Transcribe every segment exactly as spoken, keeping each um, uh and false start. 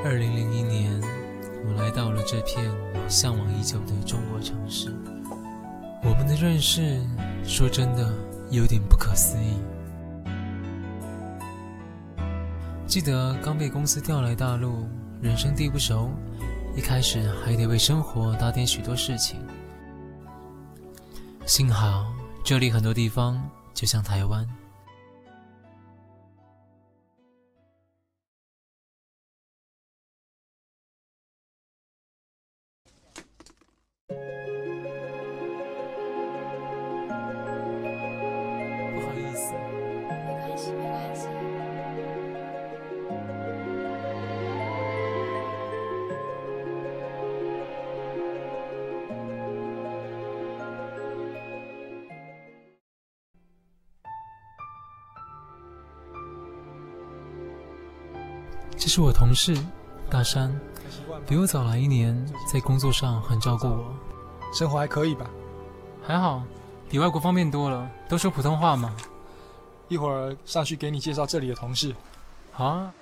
二零零一年，我来到了这片我向往已久的中国城市。我们的认识，说真的，有点不可思议。记得刚被公司调来大陆，人生地不熟，一开始还得为生活打点许多事情。幸好这里很多地方就像台湾。不好意思， 没关系，没关系。 这是我同事大山，比我早来一年，在工作上很照顾我。 生活还可以吧？ 还好，比外国方便多了，都说普通话嘛。 一会儿上去给你介绍这里的同事。 好啊。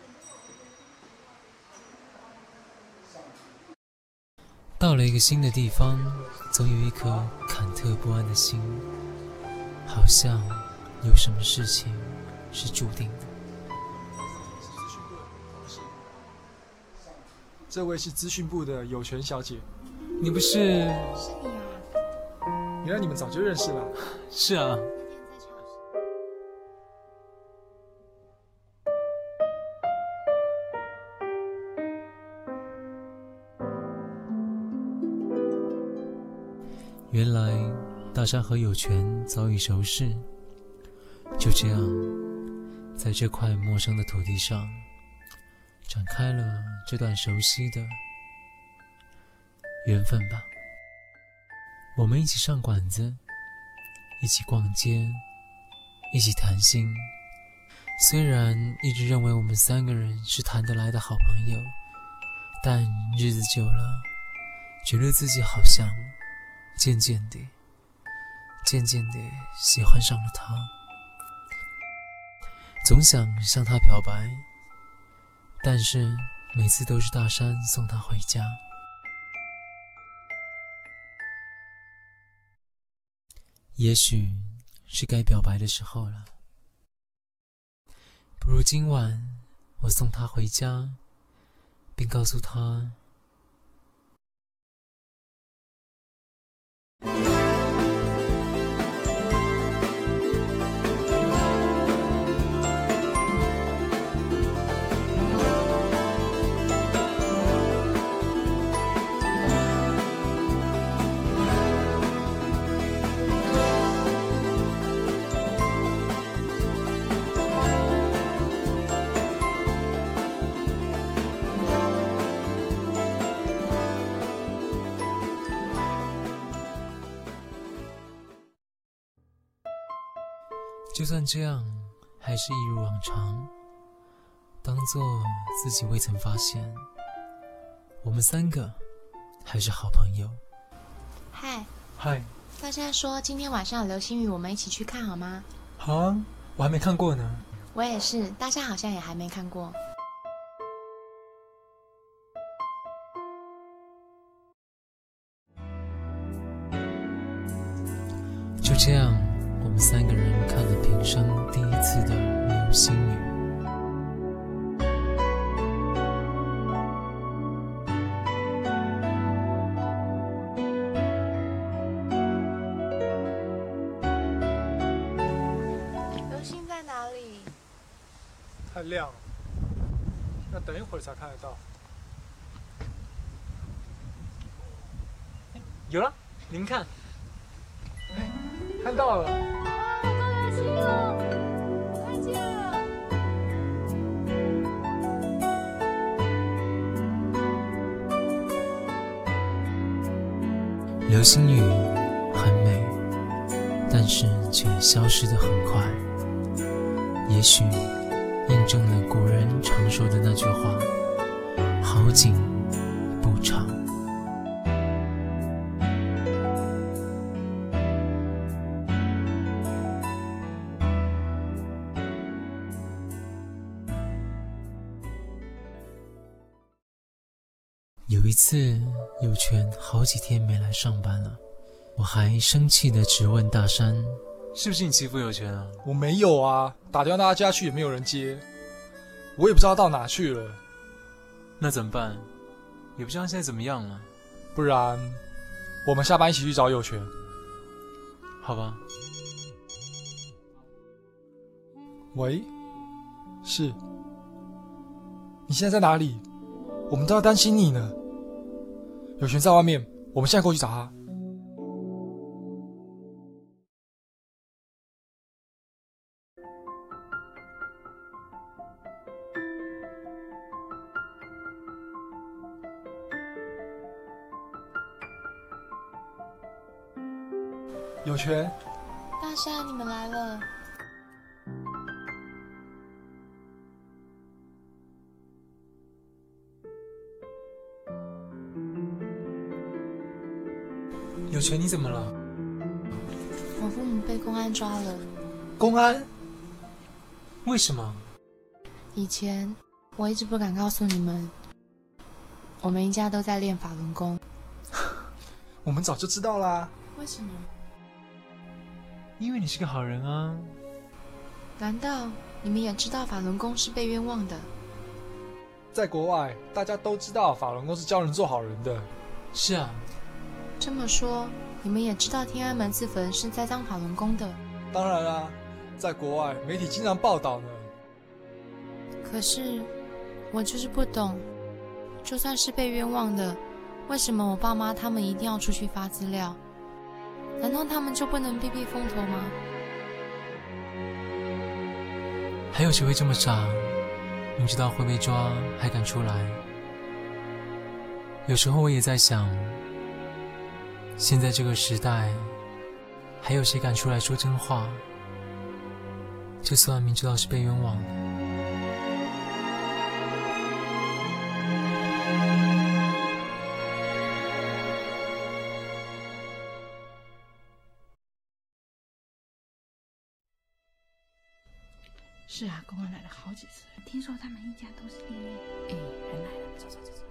到了一个新的地方，总有一颗忐忑不安的心，好像有什么事情是注定的。 这位是资讯部的有权小姐。 你不是？ 是你啊？ 原来你们早就认识了。 是啊。原来大山和有权早已熟识，就这样，在这块陌生的土地上，展开了这段熟悉的缘分吧。我们一起上馆子，一起逛街，一起谈心。虽然一直认为我们三个人是谈得来的好朋友，但日子久了，觉得自己好像渐渐地渐渐地喜欢上了他，总想向他表白，但是每次都是大山送他回家。也许是该表白的时候了，不如今晚我送他回家，并告诉他就算这样，还是一如往常，当作自己未曾发现。我们三个还是好朋友。 嗨， 嗨， 大家说今天晚上有流星雨，我们一起去看好吗？ 好啊，我还没看过呢。 我也是，大家好像也还没看过。 就这样，我们三个人看了平生第一次的流星雨。 流星在哪里？ 太亮了，要等一会儿才看得到。有了，您看，哎，看到了。 好多流星哦！我看见了。 流星雨很美，但是却消失得很快。也许印证了古人常说的那句话：好景不长。 有一次，有权好几天没来上班了，我还生气地质问大山：“是不是你欺负有权啊？” 我没有啊，打电话到他家去也没有人接，我也不知道到哪去了。 那怎么办？也不知道现在怎么样了。 不然，我们下班一起去找有权。 好吧。 喂，是。你现在在哪里？我们都要担心你呢。有权在外面，我们现在过去找他。有权， 大山，你们来了。 有权，你怎么了？ 我父母被公安抓了。 公安？ 为什么？ 以前我一直不敢告诉你们，我们一家都在练法轮功。 我们早就知道啦。 为什么？ 因为你是个好人啊。 难道你们也知道法轮功是被冤枉的？ 在国外，大家都知道法轮功是教人做好人的。 是啊。 这么说，你们也知道天安门自焚是栽赃法轮功的？ 当然啦，在国外媒体经常报道呢。 可是我就是不懂，就算是被冤枉的，为什么我爸妈他们一定要出去发资料？难道他们就不能避避风头吗？ 还有谁会这么傻？明知道会被抓还敢出来？有时候我也在想，现在这个时代，还有谁敢出来说真话？就算明知道是被冤枉的。 是啊，公安来了好几次，听说他们一家都是恋恋。哎，人来了，走走走走。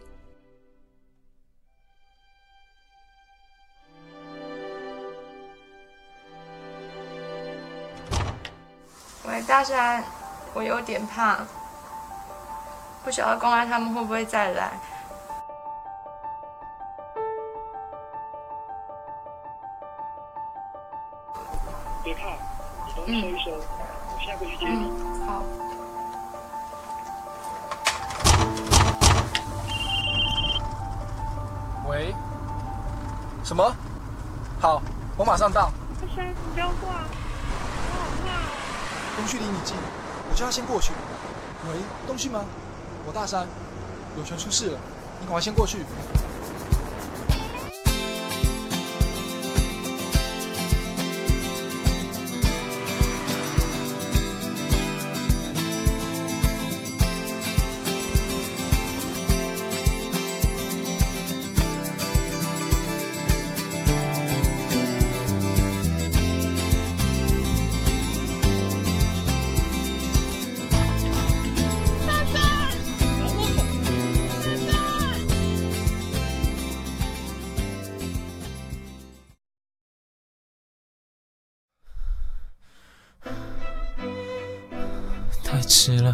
喂，大山，我有点怕，不晓得公安他们会不会再来。 别怕，你东西收一收，我现在过去接你。 嗯，好。 喂？什么？好，我马上到。 大山，你不要挂，我好怕哦。 东旭离你近，我叫他先过去。喂，东旭吗？我大山，有权出事了，你赶快先过去。 太迟了。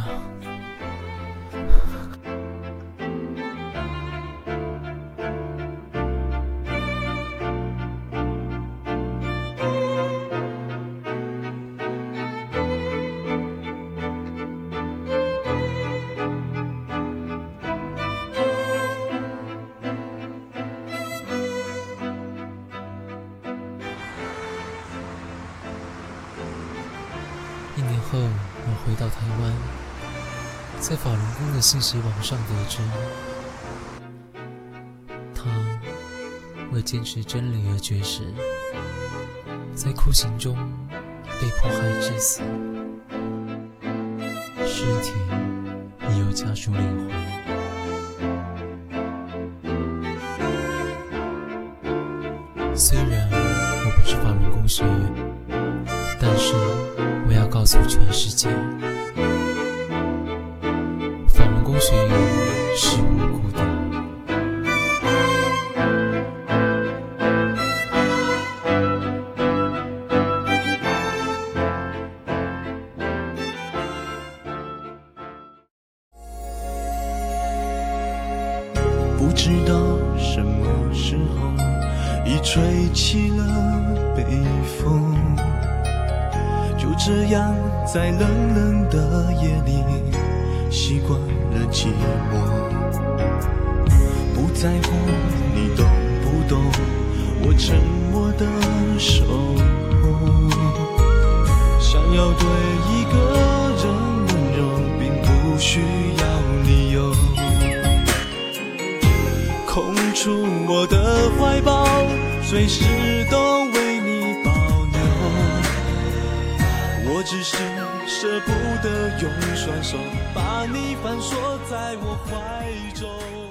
一年后，我回到台湾，在法轮功的信息网上得知，他为坚持真理而绝食，在酷刑中被迫害致死，尸体已由家属领回。虽然我不是法轮功学员，但是我要告诉全世界，法轮功学员是无辜的。 不知道什么时候已吹起了北风，就这样在冷冷的夜里习惯了寂寞。不在乎你懂不懂我沉默的守候，想要对一个人温柔并不需要理由，空出我的怀抱，随时都为你保留。我只是舍不得用双手把你反锁在我怀中。